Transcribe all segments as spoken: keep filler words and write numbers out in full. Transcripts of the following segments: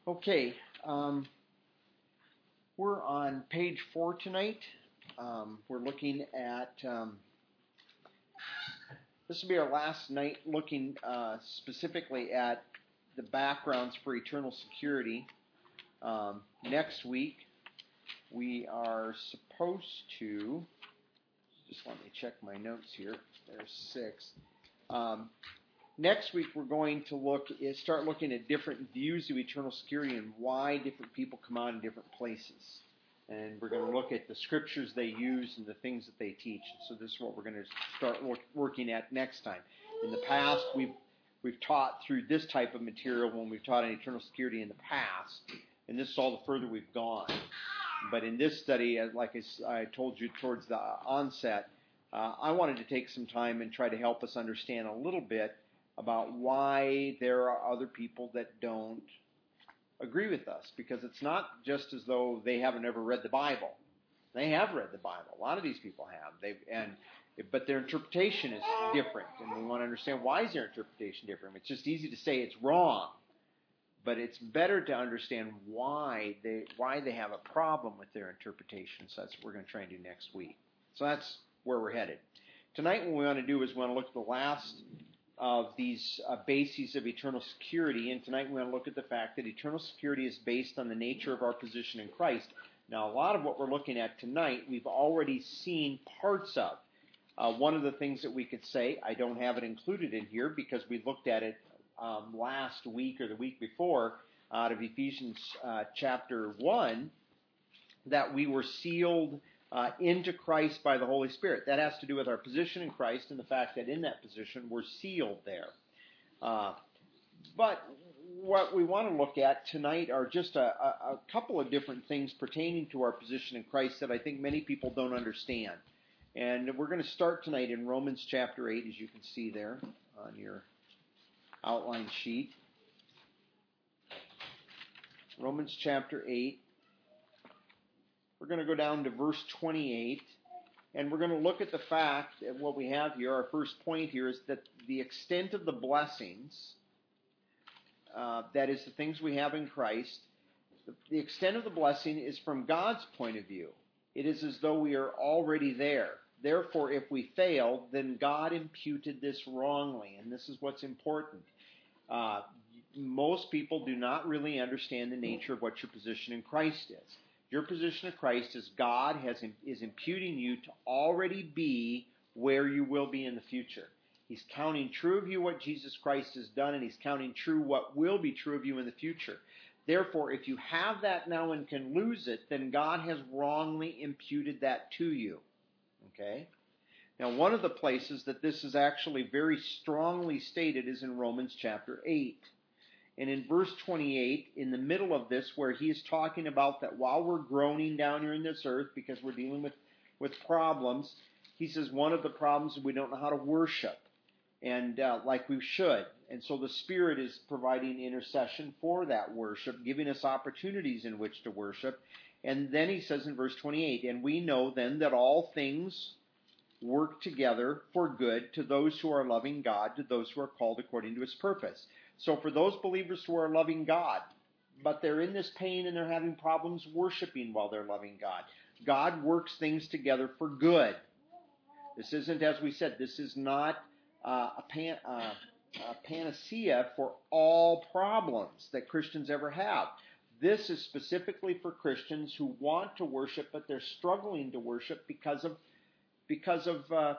Okay, um, we're on page four tonight. Um, we're looking at, um, this will be our last night looking uh, specifically at the backgrounds for eternal security. Um, next week, we are supposed to, just let me check my notes here, there's six. Um, Next week, we're going to look start looking at different views of eternal security and why different people come out in different places. And we're going to look at the scriptures they use and the things that they teach. So this is what we're going to start look, working at next time. In the past, we've we've taught through this type of material when we've taught on eternal security in the past, and this is all the further we've gone. But in this study, like I told you towards the onset, uh, I wanted to take some time and try to help us understand a little bit about why there are other people that don't agree with us. Because it's not just as though they haven't ever read the Bible. They have read the Bible. A lot of these people have. They've, and but their interpretation is different. And we want to understand, why is their interpretation different? It's just easy to say it's wrong. But it's better to understand why they why they have a problem with their interpretation. So that's what we're going to try and do next week. So that's where we're headed. Tonight what we want to do is we want to look at the last of these uh, bases of eternal security. And tonight we're going to look at the fact that eternal security is based on the nature of our position in Christ. Now, a lot of what we're looking at tonight, we've already seen parts of. Uh, one of the things that we could say, I don't have it included in here because we looked at it um, last week or the week before out of Ephesians uh, chapter one, that we were sealed Uh, into Christ by the Holy Spirit. That has to do with our position in Christ and the fact that in that position we're sealed there. Uh, but what we want to look at tonight are just a, a, a couple of different things pertaining to our position in Christ that I think many people don't understand. And we're going to start tonight in Romans chapter eight, as you can see there on your outline sheet. Romans chapter eight. We're going to go down to verse twenty-eight, and we're going to look at the fact that what we have here, our first point here, is that the extent of the blessings, uh, that is the things we have in Christ, the, the extent of the blessing is from God's point of view. It is as though we are already there. Therefore, if we fail, then God imputed this wrongly, and this is what's important. Uh, most people do not really understand the nature of what your position in Christ is. Your position of Christ is God has is imputing you to already be where you will be in the future. He's counting true of you what Jesus Christ has done, and He's counting true what will be true of you in the future. Therefore, if you have that now and can lose it, then God has wrongly imputed that to you. Okay? Now, one of the places that this is actually very strongly stated is in Romans chapter eight. And in verse twenty-eight, in the middle of this, where he is talking about that while we're groaning down here in this earth because we're dealing with, with problems, he says one of the problems is we don't know how to worship and uh, like we should. And so the Spirit is providing intercession for that worship, giving us opportunities in which to worship. And then he says in verse twenty-eight, and we know then that all things work together for good to those who are loving God, to those who are called according to His purpose. So for those believers who are loving God, but they're in this pain and they're having problems worshiping while they're loving God, God works things together for good. This isn't, as we said, this is not uh, a, pan, uh, a panacea for all problems that Christians ever have. This is specifically for Christians who want to worship, but they're struggling to worship because of because of uh,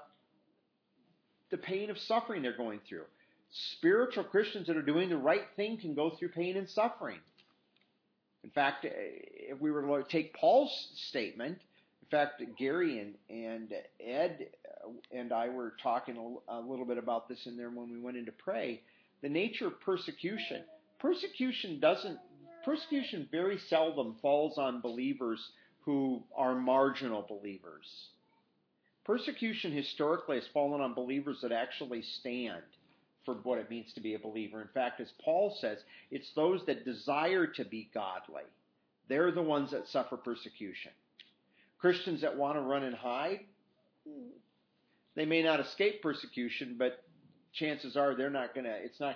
the pain of suffering they're going through. Spiritual Christians that are doing the right thing can go through pain and suffering. In fact, if we were to take Paul's statement, in fact, Gary and, and Ed and I were talking a, a little bit about this in there when we went in to pray. The nature of persecution. Persecution doesn't, persecution very seldom falls on believers who are marginal believers. Persecution historically has fallen on believers that actually stand for what it means to be a believer. In fact, as Paul says, it's those that desire to be godly. They're the ones that suffer persecution. Christians that want to run and hide, they may not escape persecution, but chances are they're not going to, it's not,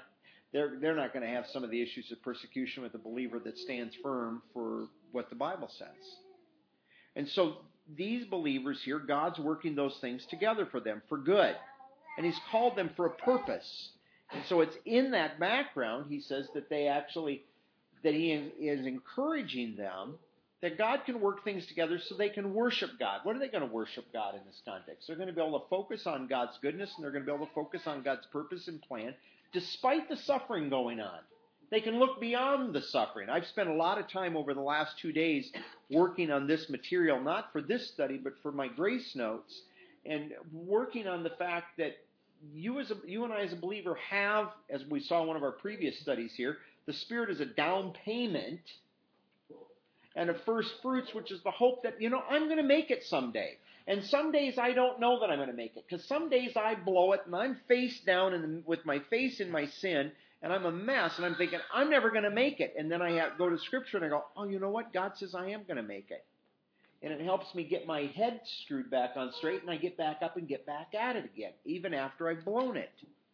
they're they're not going to have some of the issues of persecution with a believer that stands firm for what the Bible says. And so these believers here, God's working those things together for them for good. And He's called them for a purpose. And so it's in that background, he says, that they actually, that he is encouraging them that God can work things together so they can worship God. What are they going to worship God in this context? They're going to be able to focus on God's goodness, and they're going to be able to focus on God's purpose and plan despite the suffering going on. They can look beyond the suffering. I've spent a lot of time over the last two days working on this material, not for this study, but for my grace notes, and working on the fact that you as a, you and I as a believer have, as we saw in one of our previous studies here, the Spirit is a down payment and a first fruits, which is the hope that, you know, I'm going to make it someday. And some days I don't know that I'm going to make it, because some days I blow it and I'm face down in the, with my face in my sin, and I'm a mess, and I'm thinking, I'm never going to make it. And then I have, go to Scripture and I go, oh, you know what? God says I am going to make it. And it helps me get my head screwed back on straight, and I get back up and get back at it again, even after I've blown it.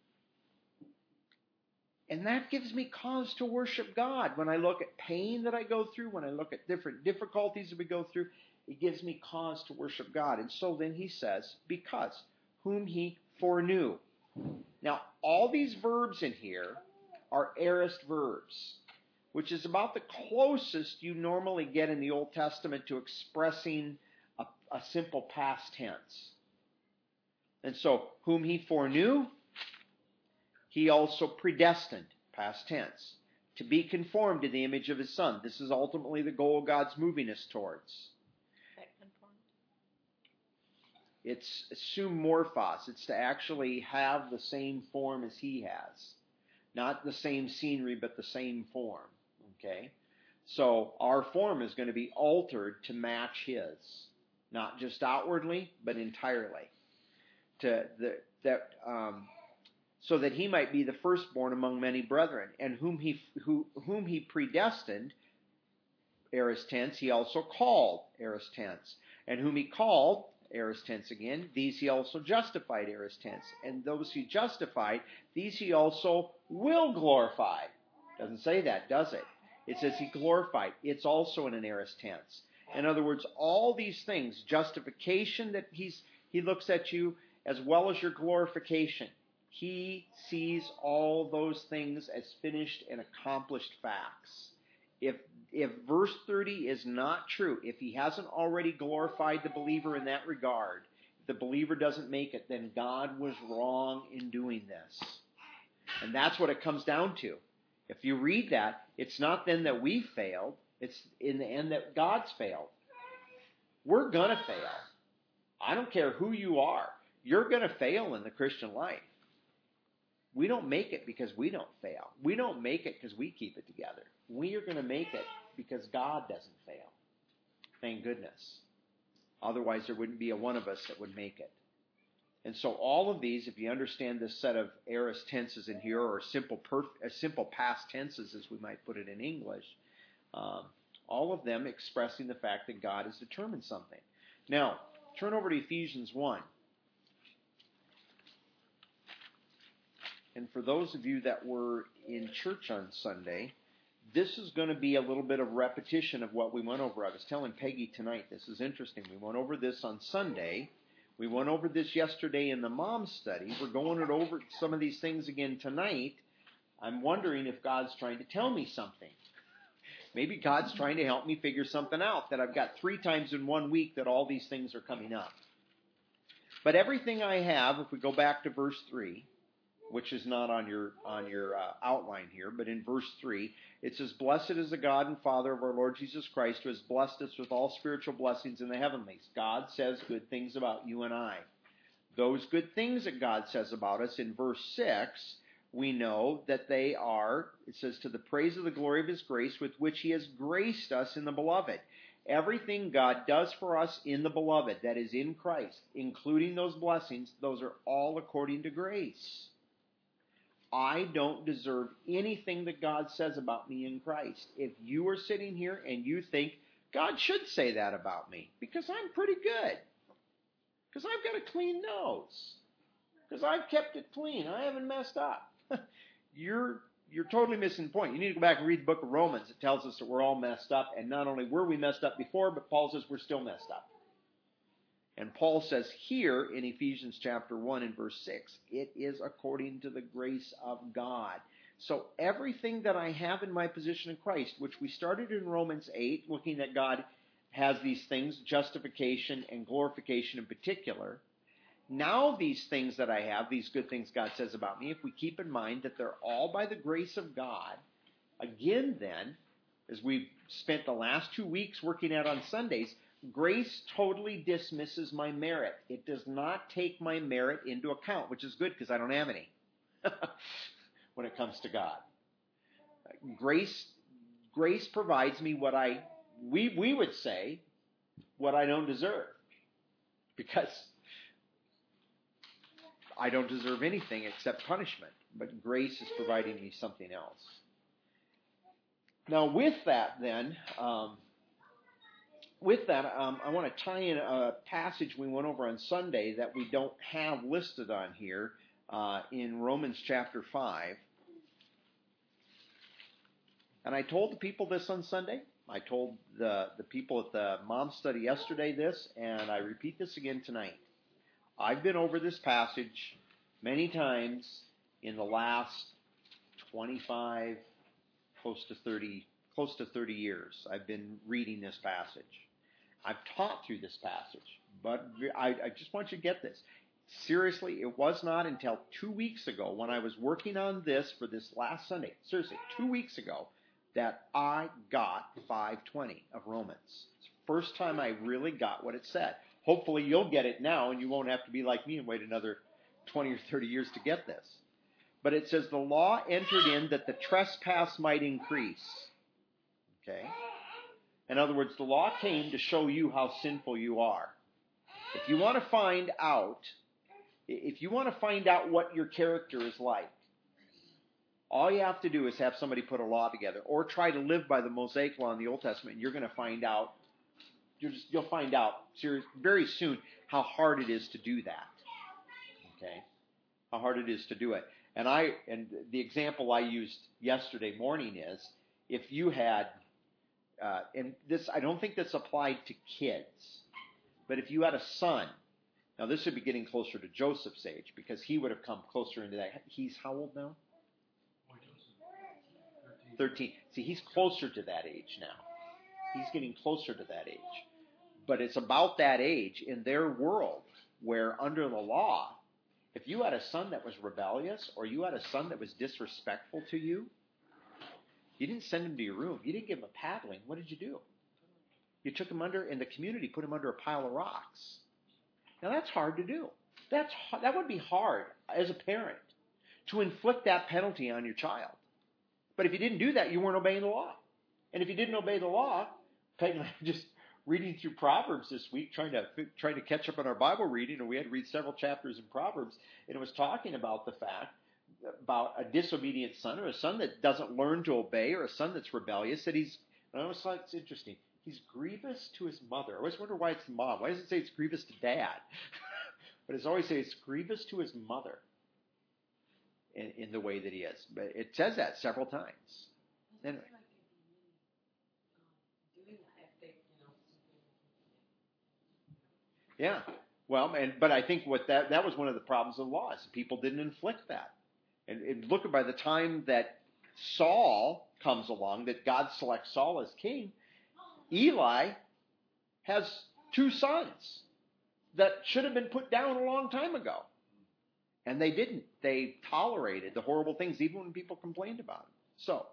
And that gives me cause to worship God. When I look at pain that I go through, when I look at different difficulties that we go through, it gives me cause to worship God. And so then he says, because whom he foreknew. Now, all these verbs in here are aorist verbs, which is about the closest you normally get in the Old Testament to expressing a, a simple past tense. And so, whom he foreknew, he also predestined, past tense, to be conformed to the image of his Son. This is ultimately the goal God's moving us towards. It's sumorphos. It's to actually have the same form as he has. Not the same scenery, but the same form. Okay? So our form is going to be altered to match his. Not just outwardly, but entirely. To the, that, um, so that he might be the firstborn among many brethren. And whom he, who, whom he predestined, aorist tense, he also called, aorist tense. And whom he called, aorist tense again, these he also justified, aorist tense. And those he justified, these he also will glorify. Doesn't say that, does it? It says he glorified. It's also in an aorist tense. In other words, all these things, justification that he's he looks at you, as well as your glorification. He sees all those things as finished and accomplished facts. If If verse thirty is not true, if he hasn't already glorified the believer in that regard, if the believer doesn't make it, then God was wrong in doing this. And that's what it comes down to. If you read that, it's not then that we failed, it's in the end that God's failed. We're going to fail. I don't care who you are. You're going to fail in the Christian life. We don't make it because we don't fail. We don't make it because we keep it together. We are going to make it because God doesn't fail. Thank goodness. Otherwise, there wouldn't be a one of us that would make it. And so all of these, if you understand this set of aorist tenses in here, or simple perf- uh, simple past tenses, as we might put it in English, um, all of them expressing the fact that God has determined something. Now, turn over to Ephesians one. And for those of you that were in church on Sunday, this is going to be a little bit of repetition of what we went over. I was telling Peggy tonight, this is interesting. We went over this on Sunday. We went over this yesterday in the mom study. We're going it over some of these things again tonight. I'm wondering if God's trying to tell me something. Maybe God's trying to help me figure something out, that I've got three times in one week that all these things are coming up. But everything I have, if we go back to verse three, which is not on your on your uh, outline here, but in verse three, it says, "Blessed is the God and Father of our Lord Jesus Christ, who has blessed us with all spiritual blessings in the heavenlies." God says good things about you and I. Those good things that God says about us, in verse six, we know that they are, it says, "to the praise of the glory of his grace, with which he has graced us in the beloved." Everything God does for us in the beloved, that is in Christ, including those blessings, those are all according to grace. I don't deserve anything that God says about me in Christ. If you are sitting here and you think, God should say that about me, because I'm pretty good, because I've got a clean nose, because I've kept it clean, I haven't messed up. you're you're totally missing the point. You need to go back and read the book of Romans. It tells us that we're all messed up, and not only were we messed up before, but Paul says we're still messed up. And Paul says here in Ephesians chapter one and verse six, it is according to the grace of God. So everything that I have in my position in Christ, which we started in Romans eight, looking at God has these things, justification and glorification in particular. Now these things that I have, these good things God says about me, if we keep in mind that they're all by the grace of God, again then, as we've spent the last two weeks working at on Sundays, grace totally dismisses my merit. It does not take my merit into account, which is good because I don't have any when it comes to God. Grace, grace provides me what I, we, we would say, what I don't deserve. Because I don't deserve anything except punishment. But grace is providing me something else. Now with that then, um, with that, um, I want to tie in a passage we went over on Sunday that we don't have listed on here uh, in Romans chapter five. And I told the people this on Sunday. I told the, the people at the mom study yesterday this, and I repeat this again tonight. I've been over this passage many times in the last twenty-five, close to thirty, close to thirty years. I've been reading this passage. I've taught through this passage, but I, I just want you to get this. Seriously, it was not until two weeks ago when I was working on this for this last Sunday, seriously, two weeks ago, that I got five twenty of Romans. It's the first time I really got what it said. Hopefully you'll get it now and you won't have to be like me and wait another twenty or thirty years to get this. But it says the law entered in that the trespass might increase. Okay? In other words, the law came to show you how sinful you are. If you want to find out, if you want to find out what your character is like, all you have to do is have somebody put a law together or try to live by the Mosaic law in the Old Testament, and you're going to find out, you're just, you'll find out serious, very soon how hard it is to do that. Okay? How hard it is to do it. And I and the example I used yesterday morning is if you had, uh, and this I don't think this applied to kids, but if you had a son, now this would be getting closer to Joseph's age because he would have come closer into that. He's how old now? thirteen. See, he's closer to that age now. He's getting closer to that age. But it's about that age in their world where under the law, if you had a son that was rebellious or you had a son that was disrespectful to you, you didn't send him to your room. You didn't give him a paddling. What did you do? You took him under, in the community, put him under a pile of rocks. Now that's hard to do. That's That would be hard as a parent to inflict that penalty on your child. But if you didn't do that, you weren't obeying the law. And if you didn't obey the law, Peg and I were just reading through Proverbs this week, trying to trying to catch up on our Bible reading, and we had to read several chapters in Proverbs, and it was talking about the fact about a disobedient son or a son that doesn't learn to obey or a son that's rebellious, that he's, and I always thought it's interesting, he's grievous to his mother. I always wonder why it's the mom. Why does it say it's grievous to dad? But it's always say it's grievous to his mother. In, in the way that he is. But it says that several times. Anyway. Yeah. Well, and but I think what that that was one of the problems of the law is people didn't inflict that. And, and look, by the time that Saul comes along, that God selects Saul as king, Eli has two sons that should have been put down a long time ago. And they didn't. They tolerated the horrible things even when people complained about it. So,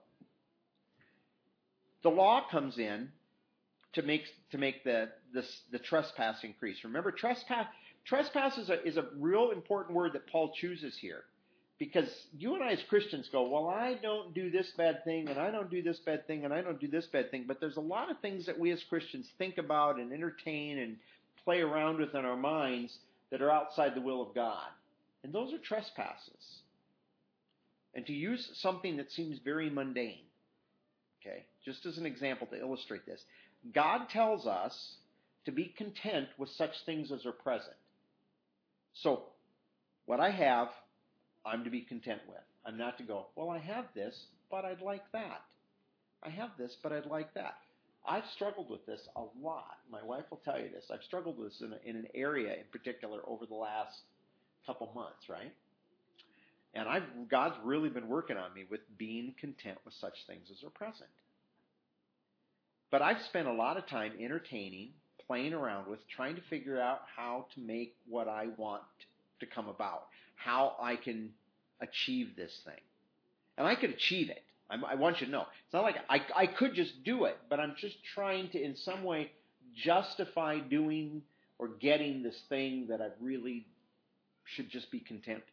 the law comes in to make to make the the, the trespass increase. Remember, trespass trespass is a, is a real important word that Paul chooses here. Because you and I as Christians go, well, I don't do this bad thing, and I don't do this bad thing, and I don't do this bad thing. But there's a lot of things that we as Christians think about and entertain and play around with in our minds that are outside the will of God. And those are trespasses. And to use something that seems very mundane, okay, just as an example to illustrate this, God tells us to be content with such things as are present. So, what I have, I'm to be content with. I'm not to go, well, I have this, but I'd like that. I have this, but I'd like that. I've struggled with this a lot. My wife will tell you this. I've struggled with this in, a, in an area in particular over the last couple months, right? And I've God's really been working on me with being content with such things as are present. But I've spent a lot of time entertaining, playing around with, trying to figure out how to make what I want to come about, how I can achieve this thing. And I could achieve it. I'm, I want you to know. It's not like I, I could just do it, but I'm just trying to, in some way, justify doing or getting this thing that I really should just be content.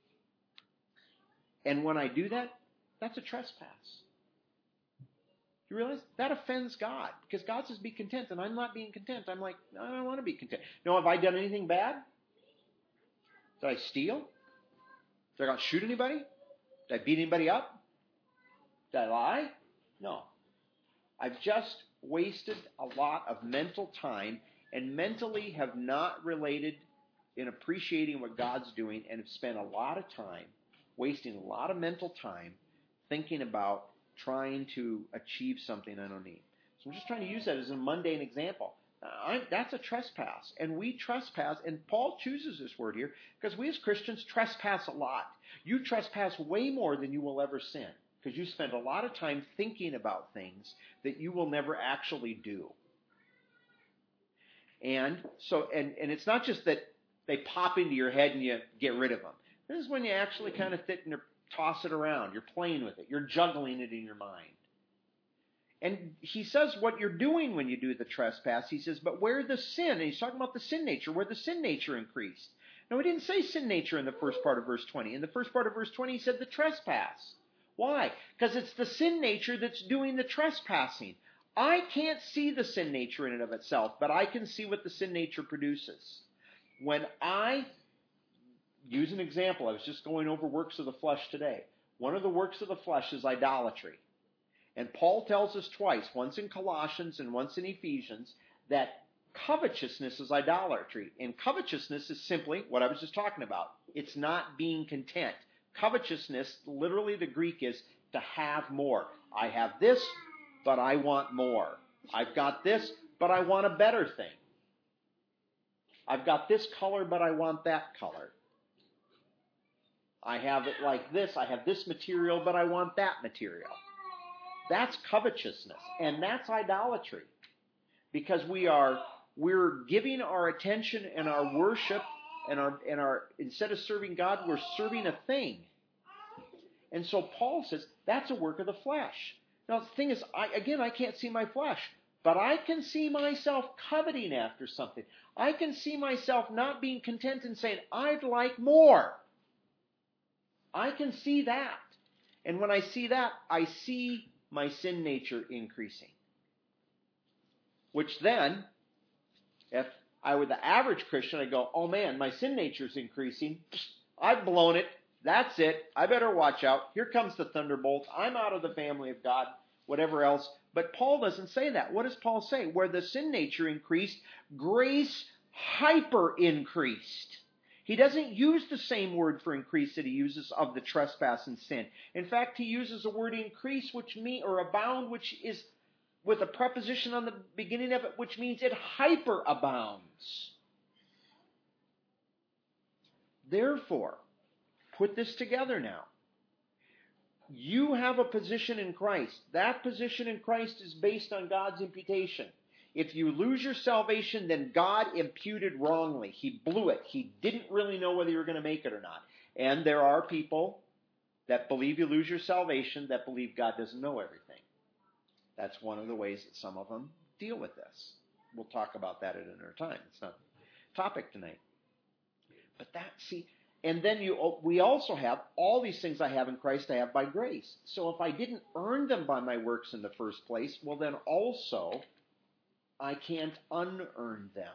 And when I do that, that's a trespass. You realize? That offends God. Because God says be content, and I'm not being content. I'm like, I don't want to be content. No, have I done anything bad? Did I steal? Did I shoot anybody? Did I beat anybody up? Did I lie? No. I've just wasted a lot of mental time and mentally have not related in appreciating what God's doing and have spent a lot of time, wasting a lot of mental time thinking about trying to achieve something I don't need. So I'm just trying to use that as a mundane example. Uh, that's a trespass. And we trespass, and Paul chooses this word here, because we as Christians trespass a lot. You trespass way more than you will ever sin, because you spend a lot of time thinking about things that you will never actually do. And so, and, and it's not just that they pop into your head and you get rid of them. This is when you actually kind of sit and toss it around. You're playing with it. You're juggling it in your mind. And he says what you're doing when you do the trespass. He says, but where the sin, and he's talking about the sin nature, where the sin nature increased. Now, he didn't say sin nature in the first part of verse twenty. In the first part of verse twenty, he said the trespass. Why? Because it's the sin nature that's doing the trespassing. I can't see the sin nature in and of itself, but I can see what the sin nature produces. When I use an example, I was just going over works of the flesh today. One of the works of the flesh is idolatry. And Paul tells us twice, once in Colossians and once in Ephesians, that covetousness is idolatry. And covetousness is simply what I was just talking about. It's not being content. Covetousness, literally the Greek is to have more. I have this, but I want more. I've got this, but I want a better thing. I've got this color, but I want that color. I have it like this. I have this material, but I want that material. That's covetousness, and that's idolatry. Because we are we're giving our attention and our worship and our and our instead of serving God, we're serving a thing. And so Paul says that's a work of the flesh. Now the thing is, I, again, I can't see my flesh, but I can see myself coveting after something. I can see myself not being content and saying, I'd like more. I can see that. And when I see that, I see my sin nature increasing. Which then, if I were the average Christian, I'd go, oh man, my sin nature's increasing. I've blown it. That's it. I better watch out. Here comes the thunderbolt. I'm out of the family of God, whatever else. But Paul doesn't say that. What does Paul say? Where the sin nature increased, grace hyper increased. He doesn't use the same word for increase that he uses of the trespass and sin. In fact, he uses a word increase, which mean or abound, which is with a preposition on the beginning of it, which means it hyper abounds. Therefore, put this together now. You have a position in Christ. That position in Christ is based on God's imputation. If you lose your salvation, then God imputed wrongly. He blew it. He didn't really know whether you were going to make it or not. And there are people that believe you lose your salvation that believe God doesn't know everything. That's one of the ways that some of them deal with this. We'll talk about that at another time. It's not the topic tonight. But that, see, and then you, we also have all these things I have in Christ I have by grace. So if I didn't earn them by my works in the first place, well then also I can't unearn them.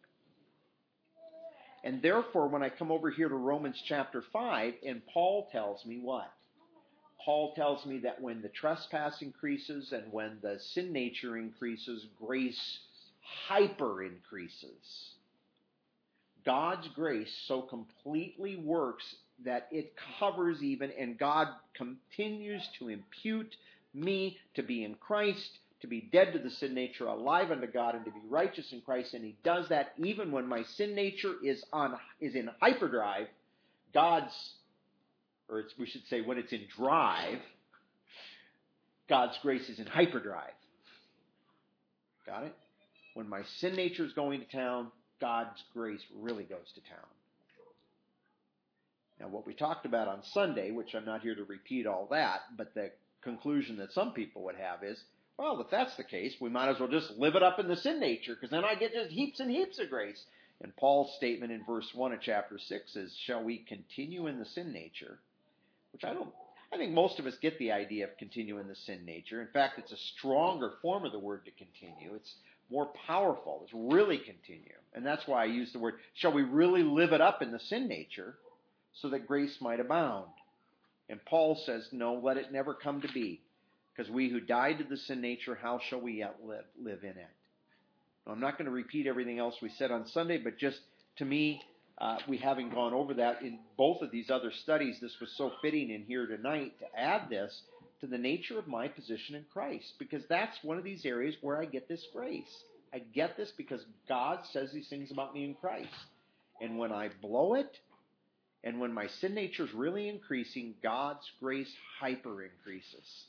And therefore, when I come over here to Romans chapter five, and Paul tells me what? Paul tells me that when the trespass increases and when the sin nature increases, grace hyper increases. God's grace so completely works that it covers even, and God continues to impute me to be in Christ, to be dead to the sin nature, alive unto God, and to be righteous in Christ. And he does that even when my sin nature is on is in hyperdrive. God's, or it's, we should say when it's in drive, God's grace is in hyperdrive. Got it? When my sin nature is going to town, God's grace really goes to town. Now, what we talked about on Sunday, which I'm not here to repeat all that, but the conclusion that some people would have is, well, if that's the case, we might as well just live it up in the sin nature, because then I get just heaps and heaps of grace. And Paul's statement in verse one of chapter six is, shall we continue in the sin nature? Which I don't, I think most of us get the idea of continue in the sin nature. In fact, it's a stronger form of the word to continue. It's more powerful. It's really continue. And that's why I use the word, shall we really live it up in the sin nature so that grace might abound? And Paul says, no, let it never come to be. Because we who died to the sin nature, how shall we yet live, live in it? Now, I'm not going to repeat everything else we said on Sunday, but just to me, uh, we haven't gone over that in both of these other studies. This was so fitting in here tonight to add this to the nature of my position in Christ, because that's one of these areas where I get this grace. I get this because God says these things about me in Christ. And when I blow it, and when my sin nature is really increasing, God's grace hyper increases.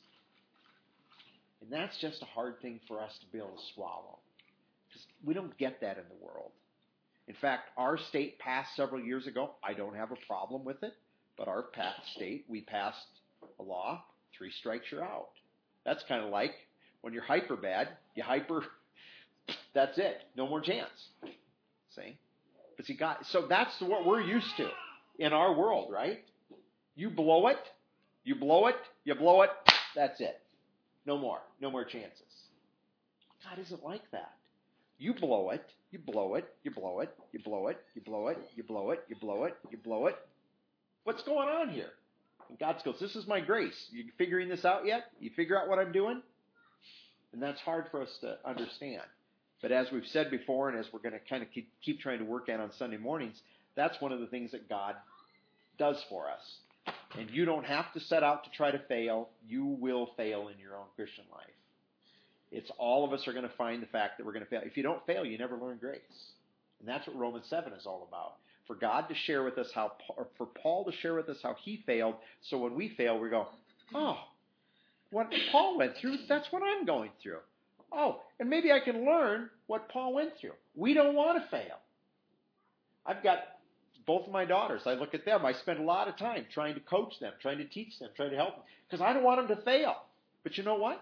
And that's just a hard thing for us to be able to swallow. Because we don't get that in the world. In fact, our state passed several years ago. I don't have a problem with it. But our state, we passed a law, three strikes, you're out. That's kind of like when you're hyper bad, you hyper, that's it. No more chance. See? But see, God, so that's what we're used to in our world, right? You blow it, you blow it, you blow it, that's it. No more. No more chances. God isn't like that. You blow it, you blow it, you blow it, you blow it, you blow it, you blow it, you blow it, you blow it. What's going on here? And God goes, this is my grace. You figuring this out yet? You figure out what I'm doing? And that's hard for us to understand. But as we've said before, and as we're going to kind of keep, keep trying to work at on Sunday mornings, that's one of the things that God does for us. And you don't have to set out to try to fail. You will fail in your own Christian life. It's all of us are going to find the fact that we're going to fail. If you don't fail, you never learn grace. And that's what Romans seven is all about. For God to share with us how, or for Paul to share with us how he failed, so when we fail, we go, oh, what Paul went through, that's what I'm going through. Oh, and maybe I can learn what Paul went through. We don't want to fail. I've got both of my daughters. I look at them. I spend a lot of time trying to coach them, trying to teach them, trying to help them, because I don't want them to fail. But you know what?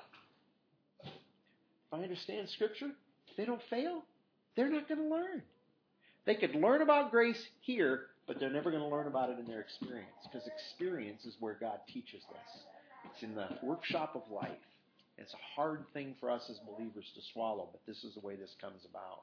If I understand Scripture, if they don't fail, they're not going to learn. They could learn about grace here, but they're never going to learn about it in their experience, because experience is where God teaches this. It's in the workshop of life. It's a hard thing for us as believers to swallow, but this is the way this comes about.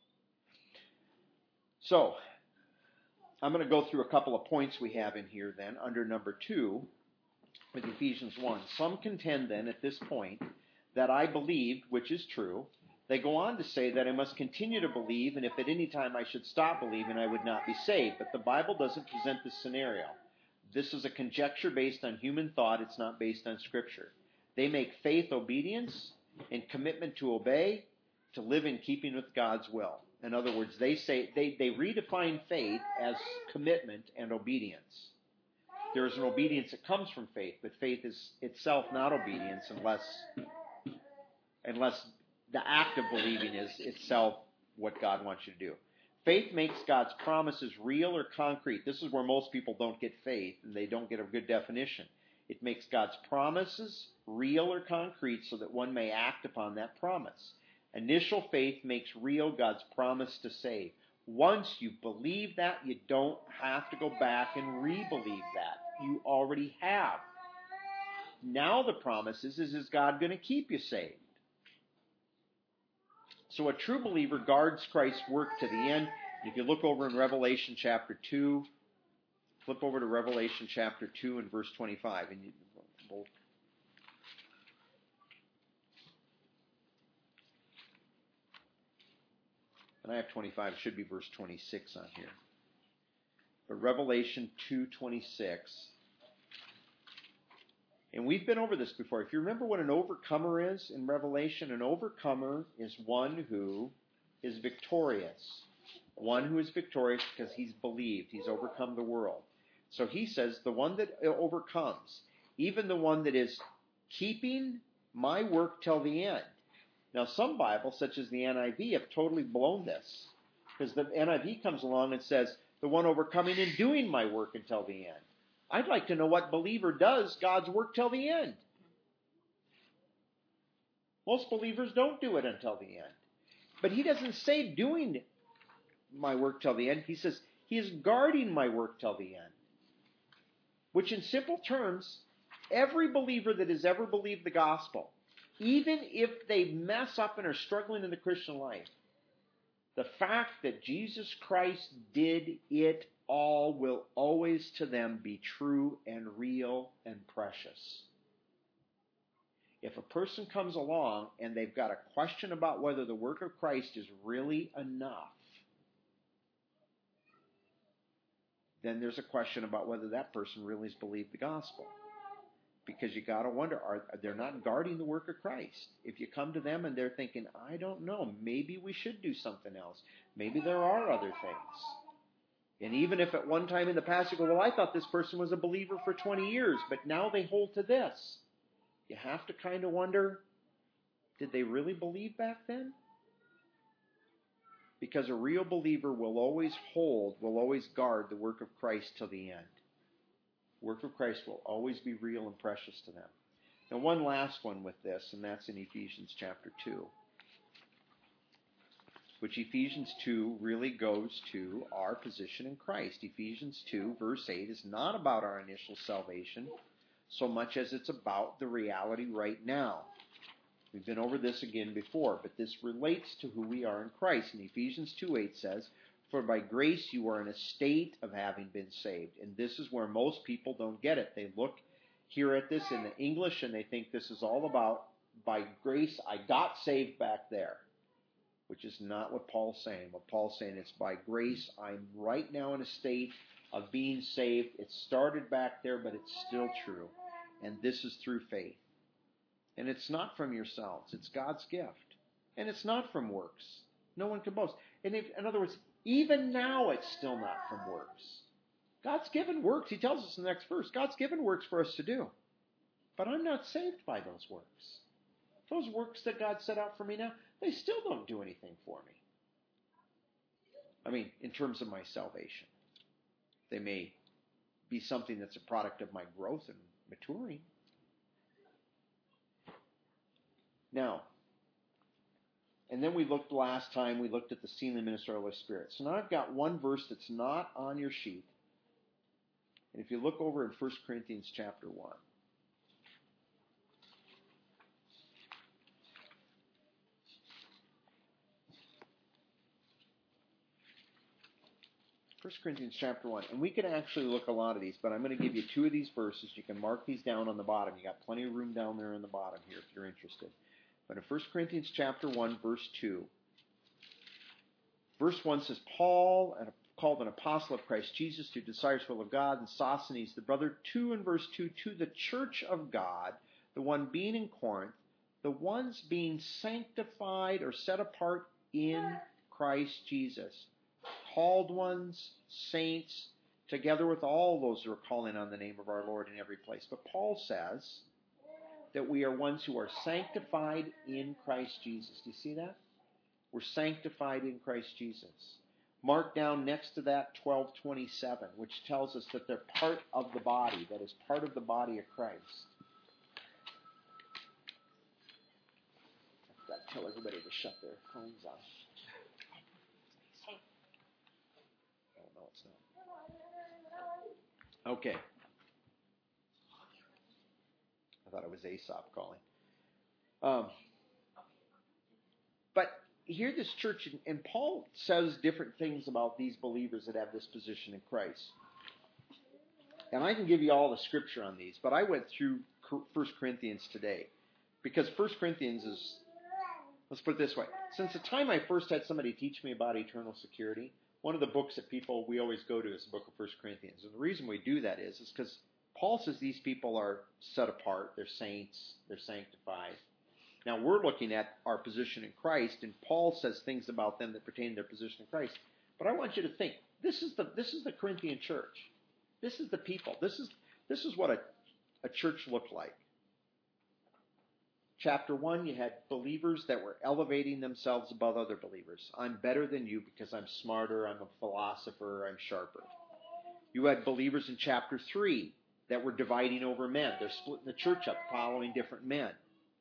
So, I'm going to go through a couple of points we have in here then, under number two, with Ephesians one. Some contend then at this point that I believed, which is true. They go on to say that I must continue to believe, and if at any time I should stop believing, I would not be saved. But the Bible doesn't present this scenario. This is a conjecture based on human thought. It's not based on Scripture. They make faith obedience and commitment to obey, to live in keeping with God's will. In other words, they say they, they redefine faith as commitment and obedience. There is an obedience that comes from faith, but faith is itself not obedience unless unless the act of believing is itself what God wants you to do. Faith makes God's promises real or concrete. This is where most people don't get faith, and they don't get a good definition. It makes God's promises real or concrete so that one may act upon that promise. Initial faith makes real God's promise to save. Once you believe that, you don't have to go back and re-believe that. You already have. Now the promise is, is, is God going to keep you saved? So a true believer guards Christ's work to the end. If you look over in Revelation chapter two, flip over to Revelation chapter two and verse twenty-five. And you, both. And I have twenty-five. It should be verse twenty-six on here. but Revelation two twenty-six. And we've been over this before. If you remember what an overcomer is in Revelation, an overcomer is one who is victorious. One who is victorious because he's believed. He's overcome the world. So he says the one that overcomes, even the one that is keeping my work till the end. Now some Bibles, such as the N I V, have totally blown this. Because the N I V comes along and says, the one overcoming and doing my work until the end. I'd like to know what believer does God's work till the end. Most believers don't do it until the end. But he doesn't say doing my work till the end. He says he is guarding my work till the end. Which in simple terms, every believer that has ever believed the gospel, even if they mess up and are struggling in the Christian life, the fact that Jesus Christ did it all will always to them be true and real and precious. If a person comes along and they've got a question about whether the work of Christ is really enough, then there's a question about whether that person really has believed the gospel. Because you got to wonder, are they're not guarding the work of Christ. If you come to them and they're thinking, I don't know, maybe we should do something else. Maybe there are other things. And even if at one time in the past you go, well, I thought this person was a believer for twenty years, but now they hold to this. You have to kind of wonder, did they really believe back then? Because a real believer will always hold, will always guard the work of Christ till the end. The work of Christ will always be real and precious to them. Now, one last one with this, and that's in Ephesians chapter two. Which Ephesians two really goes to our position in Christ. Ephesians two, verse eight, is not about our initial salvation so much as it's about the reality right now. We've been over this again before, but this relates to who we are in Christ. And Ephesians two eight says, for by grace you are in a state of having been saved. And this is where most people don't get it. They look here at this in the English and they think this is all about, by grace I got saved back there. Which is not what Paul's saying. What Paul's saying, it's by grace I'm right now in a state of being saved. It started back there, but it's still true. And this is through faith. And it's not from yourselves. It's God's gift. And it's not from works. No one can boast. And if, in other words, even now it's still not from works. God's given works. He tells us in the next verse, God's given works for us to do. But I'm not saved by those works. Those works that God set out for me now, they still don't do anything for me. I mean, in terms of my salvation. They may be something that's a product of my growth and maturing. Now, and then we looked last time, we looked at the sealing ministry of the Holy Spirit. So now I've got one verse that's not on your sheet. And if you look over in First Corinthians chapter one. First Corinthians chapter one. And we can actually look a lot of these, but I'm going to give you two of these verses. You can mark these down on the bottom. You got plenty of room down there on the bottom here if you're interested. But in First Corinthians chapter one, verse two. Verse one says, Paul, called an apostle of Christ Jesus, to desires will of God, and Sosthenes, the brother. two in verse two, to the church of God, the one being in Corinth, the ones being sanctified or set apart in Christ Jesus. Called ones, saints, together with all those who are calling on the name of our Lord in every place. But Paul says that we are ones who are sanctified in Christ Jesus. Do you see that? We're sanctified in Christ Jesus. Mark down next to that twelve twenty-seven, which tells us that they're part of the body, that is part of the body of Christ. I've got to tell everybody to shut their phones off. Okay. I thought it was Aesop calling. Um, but here this church, and Paul says different things about these believers that have this position in Christ. And I can give you all the scripture on these, but I went through First Corinthians today. Because First Corinthians is, let's put it this way. Since the time I first had somebody teach me about eternal security, one of the books that people, we always go to is the book of First Corinthians. And the reason we do that is, is because Paul says these people are set apart, they're saints, they're sanctified. Now we're looking at our position in Christ, and Paul says things about them that pertain to their position in Christ. But I want you to think, this is the this is the Corinthian church. This is the people. This is this is what a, a church looked like. Chapter one, you had believers that were elevating themselves above other believers. I'm better than you because I'm smarter, I'm a philosopher, I'm sharper. You had believers in chapter three that were dividing over men. They're splitting the church up, following different men.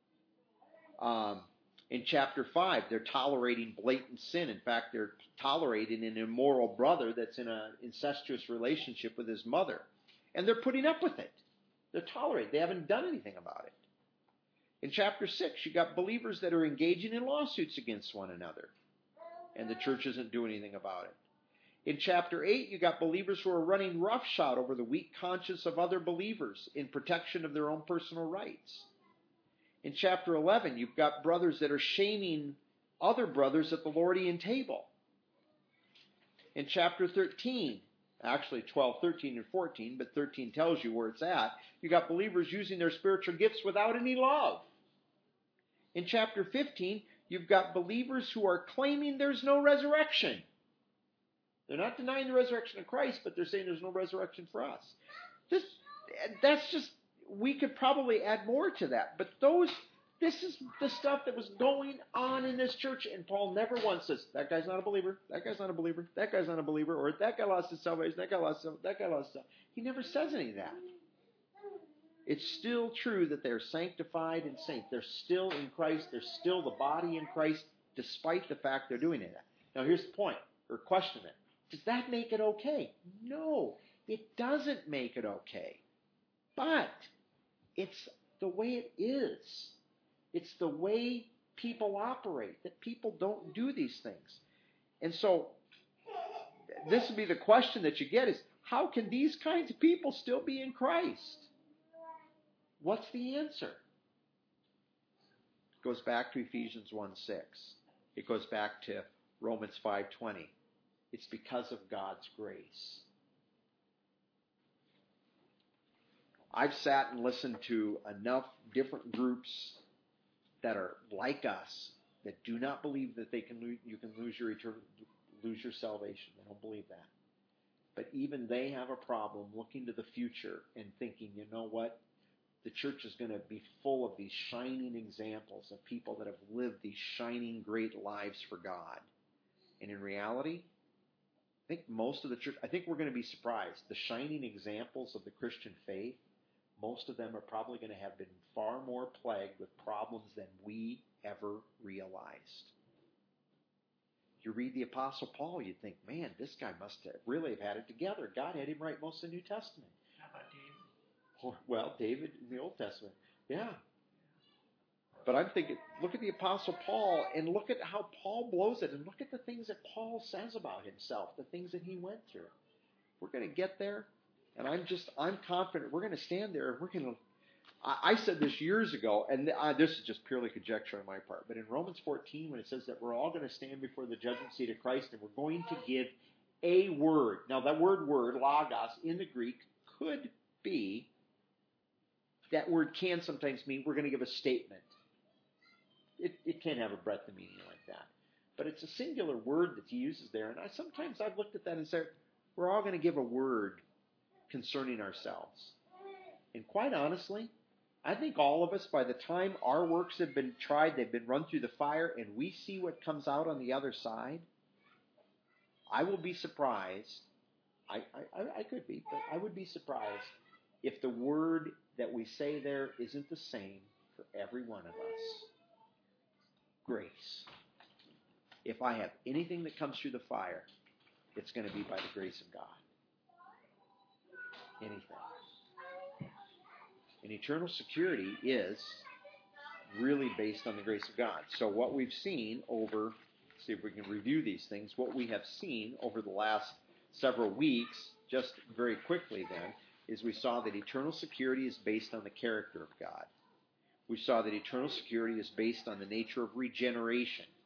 Um, in chapter five, they're tolerating blatant sin. In fact, they're tolerating an immoral brother that's in an incestuous relationship with his mother. And they're putting up with it. They're tolerating. They haven't done anything about it. In chapter six, you got believers that are engaging in lawsuits against one another. And the church isn't doing anything about it. In chapter eight, you got believers who are running roughshod over the weak conscience of other believers in protection of their own personal rights. In chapter eleven, you've got brothers that are shaming other brothers at the Lordian table. In chapter thirteen, actually twelve, thirteen, and fourteen, but thirteen tells you where it's at, you got believers using their spiritual gifts without any love. In chapter fifteen, you've got believers who are claiming there's no resurrection. They're not denying the resurrection of Christ, but they're saying there's no resurrection for us. This, that's just, we could probably add more to that. But those, this is the stuff that was going on in this church, and Paul never once says, that guy's not a believer, that guy's not a believer, that guy's not a believer, or that guy lost his salvation, that guy lost his, that guy lost his. He never says any of that. It's still true that they're sanctified and saints. They're still in Christ. They're still the body in Christ, despite the fact they're doing it. Now, here's the point, or question it. Does that make it okay? No, it doesn't make it okay. But it's the way it is. It's the way people operate, that people don't do these things. And so, this would be the question that you get is, how can these kinds of people still be in Christ? What's the answer? It goes back to Ephesians one six. It goes back to Romans five twenty. It's because of God's grace. I've sat and listened to enough different groups that are like us that do not believe that they can lo- you can lose your eternal, lose your salvation. They don't believe that. But even they have a problem looking to the future and thinking, you know what? The church is going to be full of these shining examples of people that have lived these shining, great lives for God. And in reality, I think most of the church, I think we're going to be surprised. The shining examples of the Christian faith, most of them are probably going to have been far more plagued with problems than we ever realized. You read the Apostle Paul, you'd think, man, this guy must have really have had it together. God had him write most of the New Testament. How about David? Or, well, David in the Old Testament. Yeah. But I'm thinking, look at the Apostle Paul and look at how Paul blows it and look at the things that Paul says about himself, the things that he went through. We're going to get there, and I'm just, I'm confident we're going to stand there and we're going to, I, I said this years ago, and I, this is just purely conjecture on my part, but in Romans fourteen, when it says that we're all going to stand before the judgment seat of Christ and we're going to give a word. Now, that word word, logos, in the Greek could be, that word can sometimes mean we're going to give a statement. It, it can have a breadth of meaning like that. But it's a singular word that he uses there. And I sometimes I've looked at that and said, we're all going to give a word concerning ourselves. And quite honestly, I think all of us, by the time our works have been tried, they've been run through the fire, and we see what comes out on the other side, I will be surprised. I, I, I could be, but I would be surprised if the word that we say there isn't the same for every one of us. Grace. If I have anything that comes through the fire, it's going to be by the grace of God. Anything. And eternal security is really based on the grace of God. So what we've seen over, see if we can review these things, what we have seen over the last several weeks, just very quickly then, is we saw that eternal security is based on the character of God. We saw that eternal security is based on the nature of regeneration.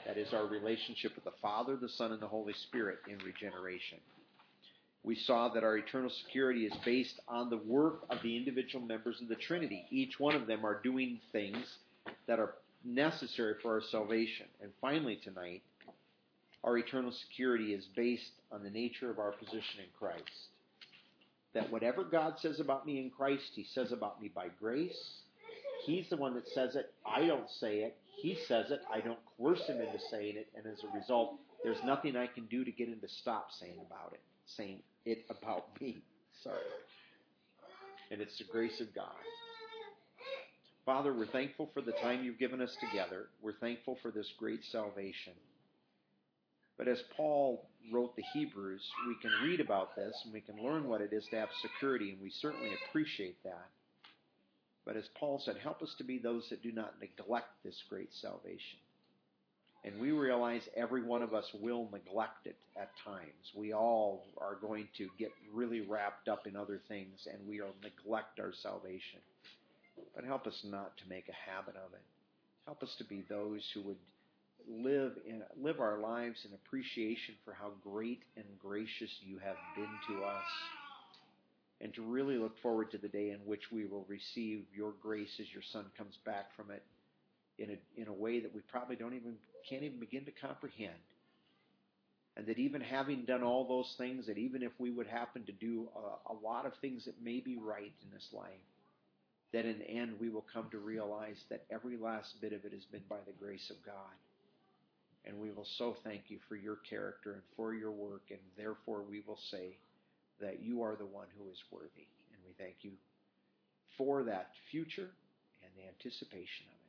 That is our relationship with the Father, the Son, and the Holy Spirit in regeneration. We saw that our eternal security is based on the work of the individual members of the Trinity. Each one of them are doing things that are necessary for our salvation. And finally tonight, our eternal security is based on the nature of our position in Christ. That whatever God says about me in Christ, He says about me by grace. He's the one that says it. I don't say it. He says it. I don't coerce Him into saying it. And as a result, there's nothing I can do to get Him to stop saying about it, saying it about me. Sorry. And it's the grace of God. Father, we're thankful for the time You've given us together. We're thankful for this great salvation. But as Paul wrote the Hebrews, we can read about this and we can learn what it is to have security, and we certainly appreciate that. But as Paul said, help us to be those that do not neglect this great salvation. And we realize every one of us will neglect it at times. We all are going to get really wrapped up in other things, and we will neglect our salvation. But help us not to make a habit of it. Help us to be those who would live in live our lives in appreciation for how great and gracious You have been to us, and to really look forward to the day in which we will receive Your grace as Your Son comes back from it in a, in a way that we probably don't even can't even begin to comprehend. And that even having done all those things, that even if we would happen to do a, a lot of things that may be right in this life, that in the end we will come to realize that every last bit of it has been by the grace of God. And we will so thank You for Your character and for Your work, and therefore we will say that You are the one who is worthy. And we thank You for that future and the anticipation of it.